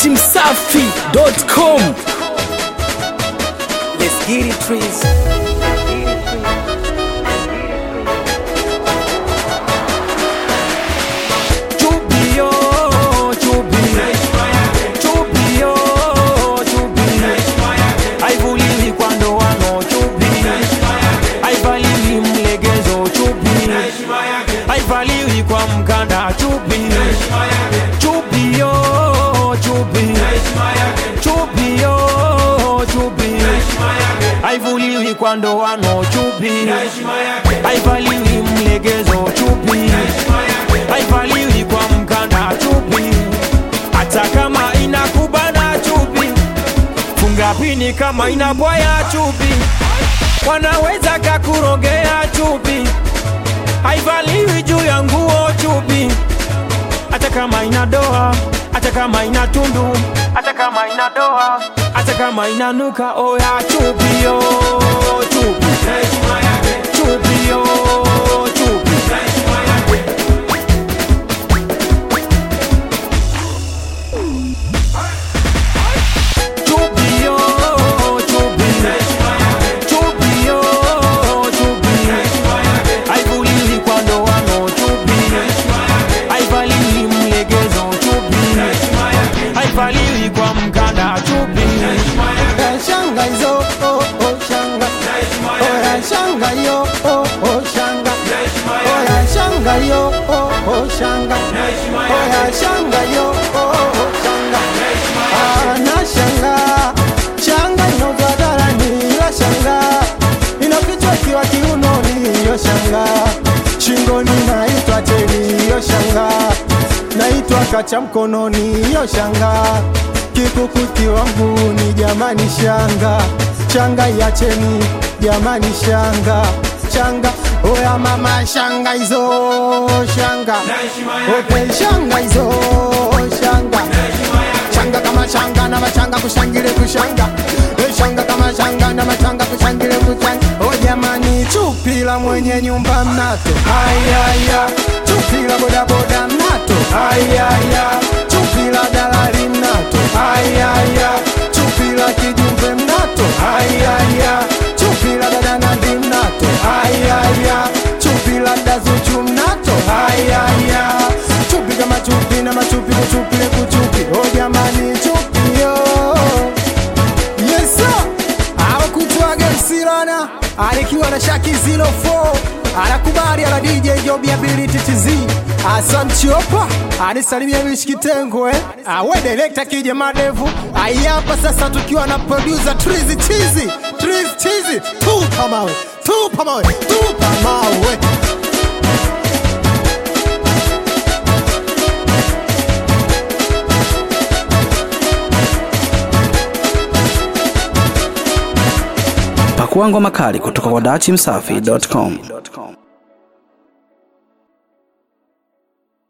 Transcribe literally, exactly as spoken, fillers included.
dati msafi dot com. Let's get it, trees. Haivaliwi kwa mkanda chupi chupi yo chupi chupi yo chupi haivuliwi kwa ndoano chupi haivaliwi mlegezo chupi haivaliwi kwa mkanda chupi hata kama inakubana chupi funga pini kama inabwaya chupi wanaweza kakurogea chupi haivaliwi juu ya nguo chupi hata kama ina doa hata kama ina tundu hata kama ina doa hata kama inanuka oya chupi yo chupi chupi yo chupi chupi yo chupi chupi yo chupi haivaliwi kwa ndoano chupi haivaliwi mlegezo chupi haivaliwi kwa mkanda chupi shanga hizo oh oh shanga oh shanga yo oh oh shanga oh shanga yo oh oh shanga oh shanga yo oh oh shanga ana shanga shanga inodadara ni la shanga inafichwa kiwa kiunoni yo shanga shingoni naitwa cheni yo shanga naitwa kacha mkononi yo shanga kikukuti wangu ni jamani shanga shanga ya cheni jamani shanga shanga oya mama shanga hizo shanga okay shanga hizo shanga shanga kama shanga na machanga kushangile kushanga e shanga kama shanga na machanga kushangile kushanga o jamani chupila mwenye nyumba mnato ayaya chupila boda boda mnato ayaya chupila dalali mnato ayaya chupila kijumbe mnato ayaya chupila dada nandi mnato ayaya chupila dazuchu mnato ayaya chupi kama chupi na machupi kuchupile kuchupi o jamani chupi yo yes sir awa kutuage msirana alikiwa na Shaki zero four anakubali ala D J Jobi Ability T Z asamchopa anisalimia mishikitengo eh awe director kije madevu ayapa sasa tukiwa na producer Trizi Chizi Trizi Chizi tu pamawe tu pamawe tu pamawe Pakua ngoma kali kutoka kwa dati msafi dot com.